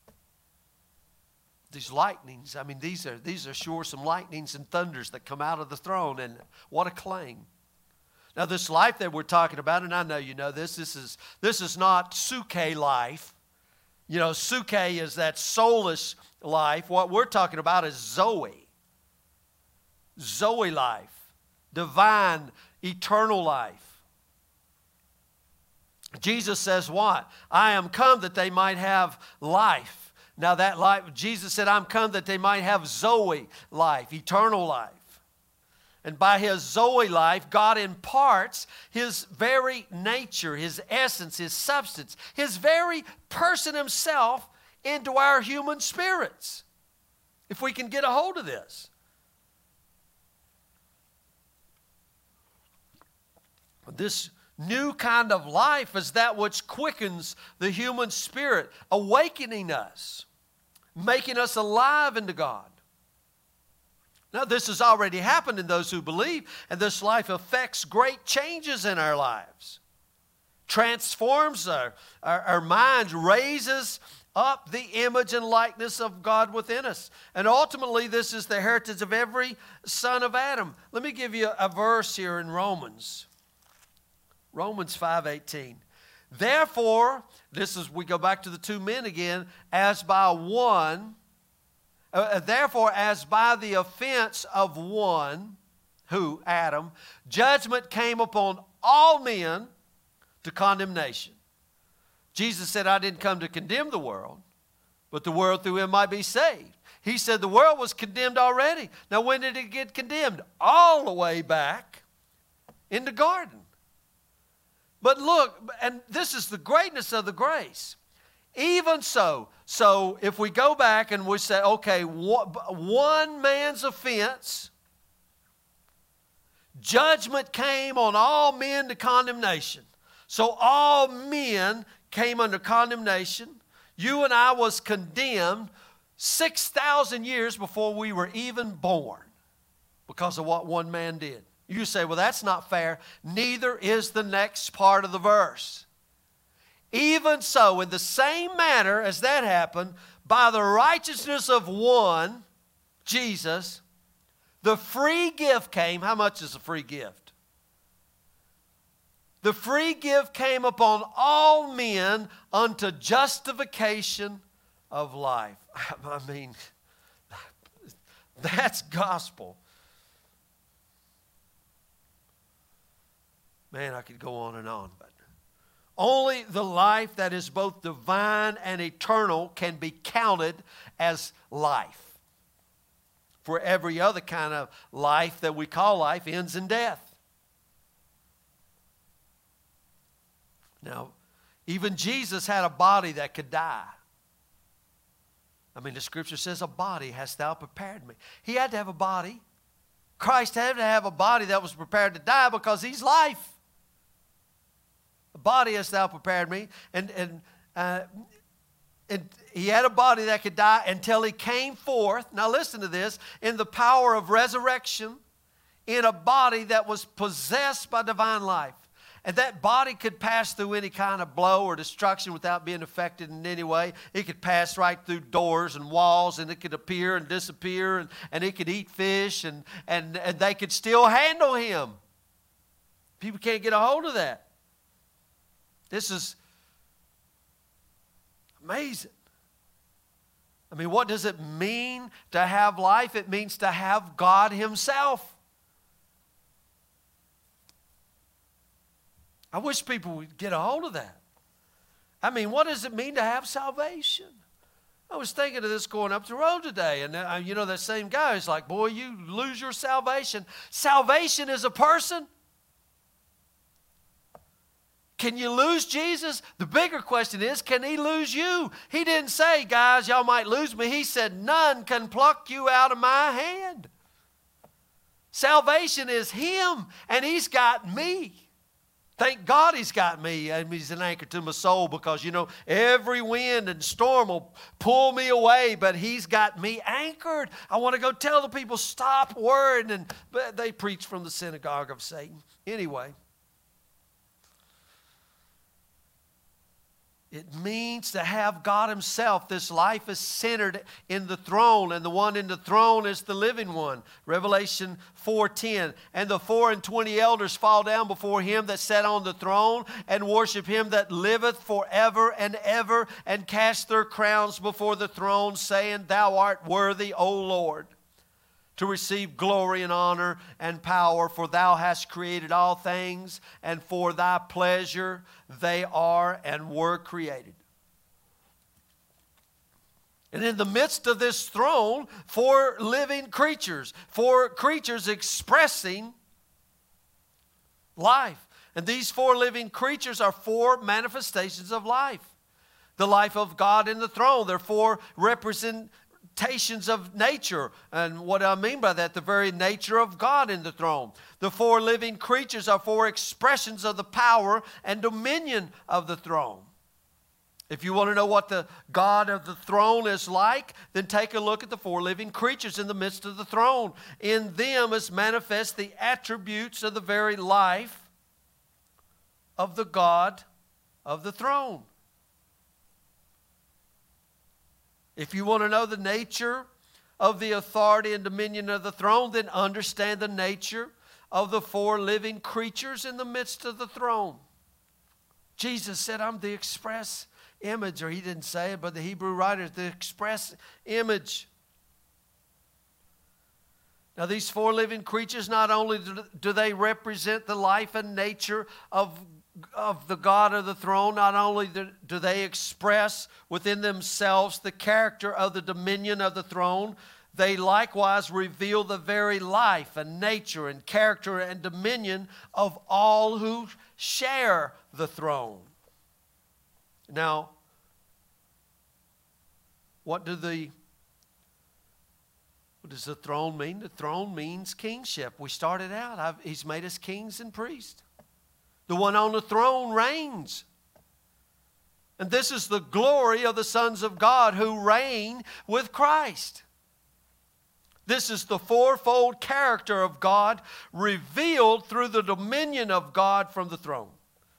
These lightnings, I mean, these are, these are sure some lightnings and thunders that come out of the throne, and what a claim. Now this life that we're talking about, and I know you know this, this is, this is not Suke life. You know, Suke is that soulless life. What we're talking about is Zoe. Zoe life. Divine, eternal life. Jesus says what? I am come that they might have life. Now that life, Jesus said, I'm come that they might have Zoe life, eternal life. And by his Zoe life, God imparts his very nature, his essence, his substance, his very person himself into our human spirits. If we can get a hold of this. This new kind of life is that which quickens the human spirit, awakening us, making us alive into God. Now, this has already happened in those who believe, and this life affects great changes in our lives. Transforms our, our, our minds, raises up the image and likeness of God within us. And ultimately, this is the heritage of every son of Adam. Let me give you a verse here in Romans. Romans five eighteen. Therefore, this is, we go back to the two men again, as by one, uh, therefore, as by the offense of one, who, Adam, judgment came upon all men to condemnation. Jesus said, I didn't come to condemn the world, but the world through him might be saved. He said the world was condemned already. Now when did it get condemned? All the way back in the garden. But look, and this is the greatness of the grace. Even so, so if we go back and we say, okay, one man's offense, judgment came on all men to condemnation. So all men came under condemnation. You and I was condemned six thousand years before we were even born because of what one man did. You say, well, that's not fair. Neither is the next part of the verse. Even so, in the same manner as that happened, by the righteousness of one, Jesus, the free gift came. How much is a free gift? The free gift came upon all men unto justification of life. I mean, that's gospel. Man, I could go on and on, but only the life that is both divine and eternal can be counted as life. For every other kind of life that we call life ends in death. Now, even Jesus had a body that could die. I mean, the scripture says, a body hast thou prepared me. He had to have a body. Christ had to have a body that was prepared to die because he's life. A body hast thou prepared me. And, and, uh, and he had a body that could die until he came forth. Now listen to this. In the power of resurrection, in a body that was possessed by divine life. And that body could pass through any kind of blow or destruction without being affected in any way. It could pass right through doors and walls, and it could appear and disappear, and, and it could eat fish, and, and, and they could still handle him. People can't get a hold of that. This is amazing. I mean, what does it mean to have life? It means to have God himself. I wish people would get a hold of that. I mean, what does it mean to have salvation? I was thinking of this going up the road today, and uh, you know, that same guy is like, boy, you lose your salvation. Salvation is a person. Can you lose Jesus? The bigger question is, can he lose you? He didn't say, guys, y'all might lose me. He said, none can pluck you out of my hand. Salvation is him, and he's got me. Thank God he's got me, and he's an anchor to my soul, because, you know, every wind and storm will pull me away, but he's got me anchored. I want to go tell the people, stop worrying, and but they preach from the synagogue of Satan. Anyway, it means to have God himself. This life is centered in the throne, and the one in the throne is the living one. Revelation four ten. And the four and twenty elders fall down before him that sat on the throne, and worship him that liveth forever and ever, and cast their crowns before the throne, saying, Thou art worthy, O Lord, to receive glory and honor and power, for thou hast created all things, and for thy pleasure they are and were created. And in the midst of this throne, four living creatures, four creatures expressing life. And these four living creatures are four manifestations of life. The life of God in the throne. They're four representations of nature. And what I mean by that, the very nature of God in the throne. The four living creatures are four expressions of the power and dominion of the throne. If you want to know what the God of the throne is like, then take a look at the four living creatures in the midst of the throne. In them is manifest the attributes of the very life of the God of the throne. If you want to know the nature of the authority and dominion of the throne, then understand the nature of the four living creatures in the midst of the throne. Jesus said, I'm the express image, or he didn't say it, but the Hebrew writers, the express image. Now, these four living creatures, not only do they represent the life and nature of, of the God of the throne, not only do they express within themselves the character of the dominion of the throne, they likewise reveal the very life and nature and character and dominion of all who share the throne. Now, what do the What does the throne mean? The throne means kingship. We started out, I've, He's made us kings and priests. The one on the throne reigns. And this is the glory of the sons of God who reign with Christ. This is the fourfold character of God revealed through the dominion of God from the throne.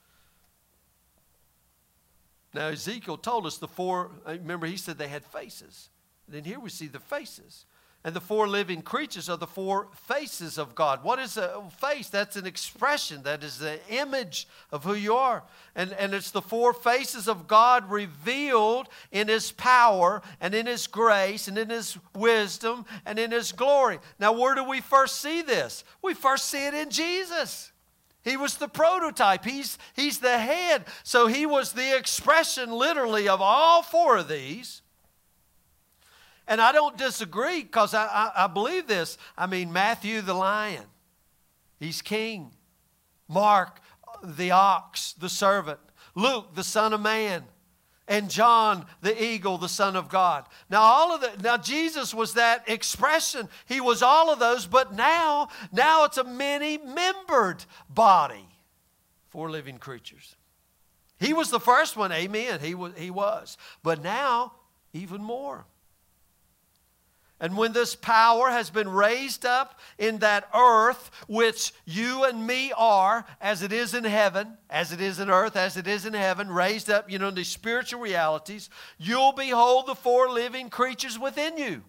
Now, Ezekiel told us the four, remember he said they had faces. And then here we see the faces. And the four living creatures are the four faces of God. What is a face? That's an expression. That is the image of who you are. And, and it's the four faces of God revealed in His power and in His grace and in His wisdom and in His glory. Now, where do we first see this? We first see it in Jesus. He was the prototype. He's, he's the head. So He was the expression literally of all four of these. And I don't disagree because I, I, I believe this. I mean, Matthew the lion, he's king. Mark the ox, the servant. Luke the son of man. And John the eagle, the son of God. Now all of the, now Jesus was that expression. He was all of those, but now, now it's a many-membered body. Four living creatures. He was the first one, amen. He was, he was. But now, even more. And when this power has been raised up in that earth, which you and me are, as it is in heaven, as it is in earth, as it is in heaven, raised up, you know, in these spiritual realities, you'll behold the four living creatures within you.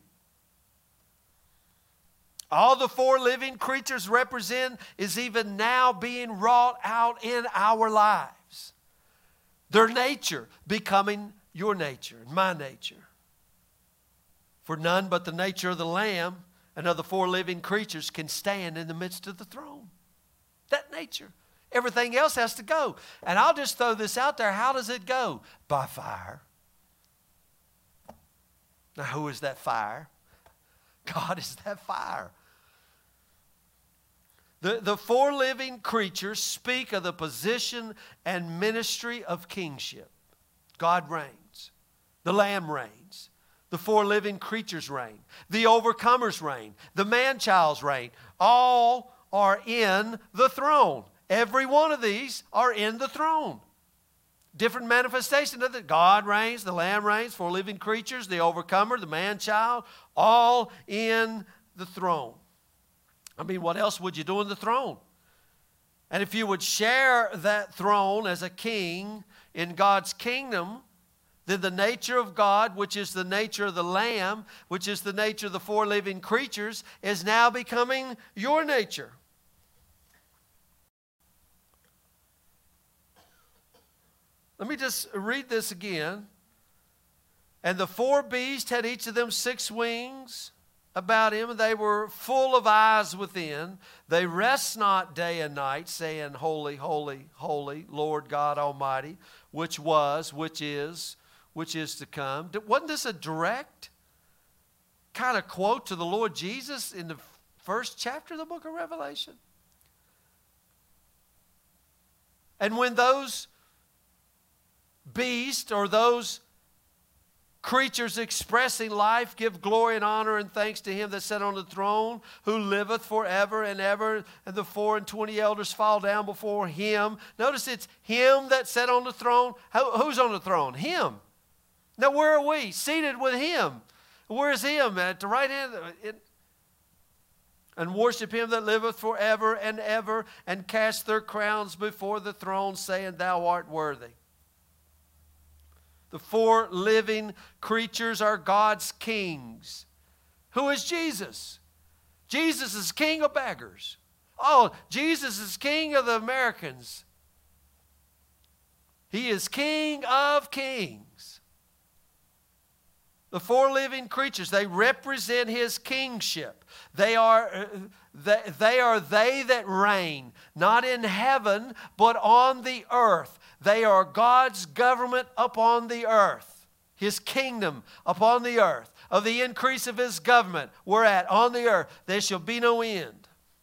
All the four living creatures represent is even now being wrought out in our lives. Their nature becoming your nature, my nature. For none but the nature of the Lamb and of the four living creatures can stand in the midst of the throne. That nature. Everything else has to go. And I'll just throw this out there. How does it go? By fire. Now, who is that fire? God is that fire. The, the four living creatures speak of the position and ministry of kingship. God reigns. The Lamb reigns. The four living creatures reign. The overcomers reign. The man-child's reign. All are in the throne. Every one of these are in the throne. Different manifestation of it. God reigns, the Lamb reigns, four living creatures, the overcomer, the man-child, all in the throne. I mean, what else would you do in the throne? And if you would share that throne as a king in God's kingdom, then the nature of God, which is the nature of the Lamb, which is the nature of the four living creatures, is now becoming your nature. Let me just read this again. And the four beasts had each of them six wings about him, and they were full of eyes within. They rest not day and night, saying, Holy, holy, holy, Lord God Almighty, which was, which is, which is to come. Wasn't this a direct kind of quote to the Lord Jesus in the first chapter of the book of Revelation? And when those beasts or those creatures expressing life give glory and honor and thanks to Him that sat on the throne, who liveth forever and ever, and the four and twenty elders fall down before Him. Notice it's Him that sat on the throne. Who's on the throne? Him. Now, where are we? Seated with Him. Where is Him? At the right hand. And worship Him that liveth forever and ever, and cast their crowns before the throne, saying, Thou art worthy. The four living creatures are God's kings. Who is Jesus? Jesus is king of beggars. Oh, Jesus is king of the Americans. He is King of kings. The four living creatures, they represent his kingship. They are, they, they are they that reign, not in heaven, but on the earth. They are God's government upon the earth, his kingdom upon the earth. Of the increase of his government, we're at on the earth, there shall be no end.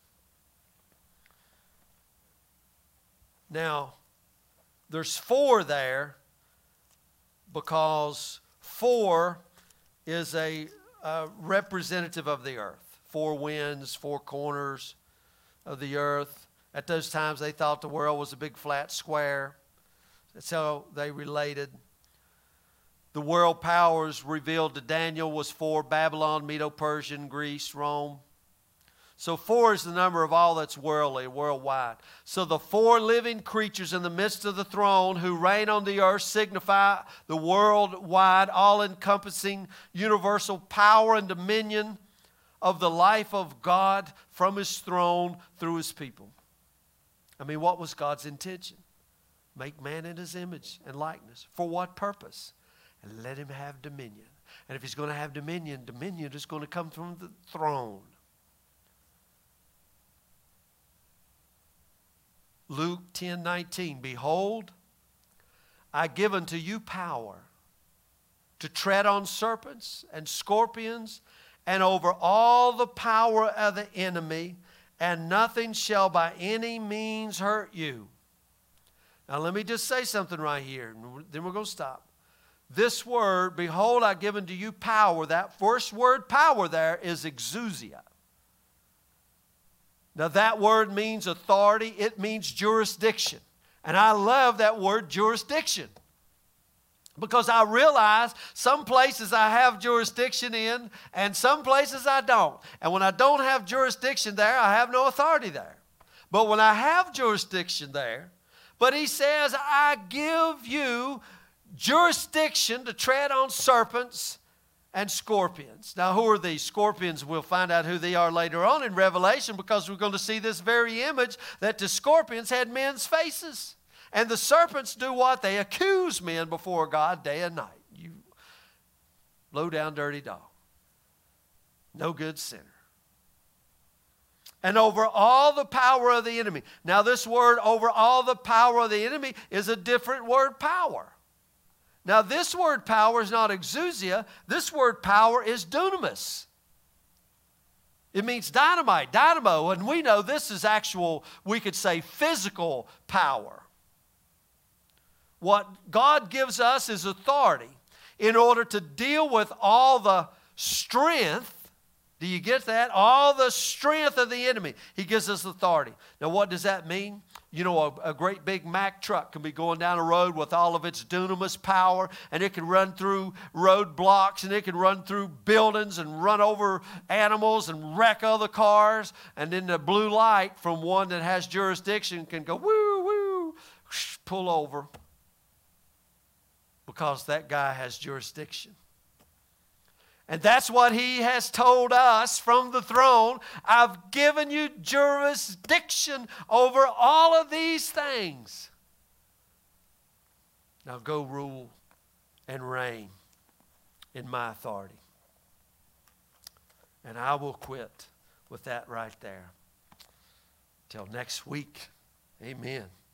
Now, there's four there because four is a, a representative of the earth. Four winds, four corners of the earth. At those times, they thought the world was a big flat square. That's how they related. The world powers revealed to Daniel was four: Babylon, Medo-Persian, Greece, Rome. So four is the number of all that's worldly, worldwide. So the four living creatures in the midst of the throne who reign on the earth signify the worldwide, all-encompassing, universal power and dominion of the life of God from his throne through his people. I mean, what was God's intention? Make man in his image and likeness. For what purpose? And let him have dominion. And if he's going to have dominion, dominion is going to come from the throne. Luke ten nineteen, behold, I give unto you power to tread on serpents and scorpions and over all the power of the enemy, and nothing shall by any means hurt you. Now let me just say something right here, and then we're going to stop. This word, behold, I give unto you power, that first word power there is exousia. Now that word means authority. It means jurisdiction. And I love that word jurisdiction. Because I realize some places I have jurisdiction in and some places I don't. And when I don't have jurisdiction there, I have no authority there. But when I have jurisdiction there, but he says, I give you jurisdiction to tread on serpents and scorpions. Now, who are these? Scorpions, we'll find out who they are later on in Revelation, because we're going to see this very image that the scorpions had men's faces. And the serpents do what? They accuse men before God day and night. You low down dirty dog. No good sinner. And over all the power of the enemy. Now this word over all the power of the enemy is a different word, power. Now this word power is not exousia. This word power is dunamis. It means dynamite, dynamo. And we know this is actual, we could say, physical power. What God gives us is authority in order to deal with all the strength. Do you get that? All the strength of the enemy. He gives us authority. Now what does that mean? You know, a, a great big Mack truck can be going down a road with all of its dunamis power, and it can run through roadblocks, and it can run through buildings and run over animals and wreck other cars. And then the blue light from one that has jurisdiction can go woo, woo, whoosh, pull over, because that guy has jurisdiction. And that's what he has told us from the throne. I've given you jurisdiction over all of these things. Now go rule and reign in my authority. And I will quit with that right there. Till next week. Amen.